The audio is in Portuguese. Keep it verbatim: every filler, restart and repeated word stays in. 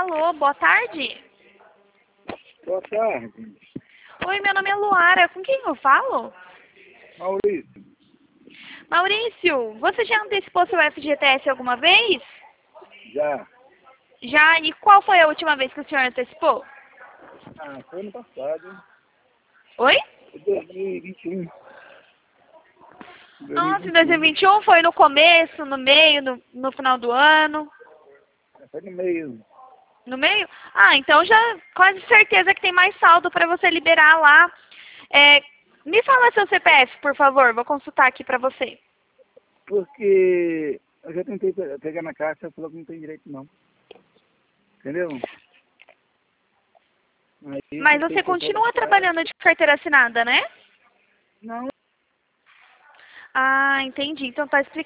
Alô, boa tarde. Boa tarde. Oi, meu nome é Luara. Com quem eu falo? Maurício. Maurício, você já antecipou seu F G T S alguma vez? Já. Já? E qual foi a última vez que o senhor antecipou? Ah, foi ano passado, hein? Oi? Foi dois mil e vinte e um. Nossa, em dois mil e vinte e um foi no começo, no meio, no, no final do ano? Foi no meio. No meio? Ah, então já quase certeza que tem mais saldo para você liberar lá. É, me fala seu C P F, por favor. Vou consultar aqui para você. Porque eu já tentei pe- pegar na caixa, falou que não tem direito não. Entendeu? Aí, eu Mas tentei você pegar continua na caixa. trabalhando de carteira assinada, né? Não, Ah, entendi. Então tá explicado.